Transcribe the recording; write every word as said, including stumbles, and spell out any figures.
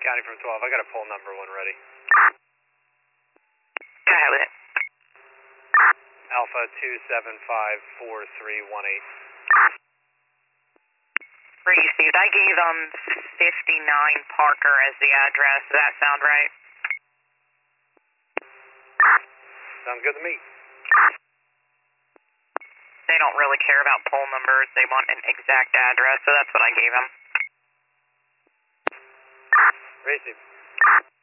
County from twelve, I got a poll number one ready. Go ahead with it. Alpha two seven five four three one eight. Received. I gave them fifty-nine Parker as the address. Does that sound right? Sounds good to me. They don't really care about poll numbers. They want an exact address, so that's what I gave them. Received.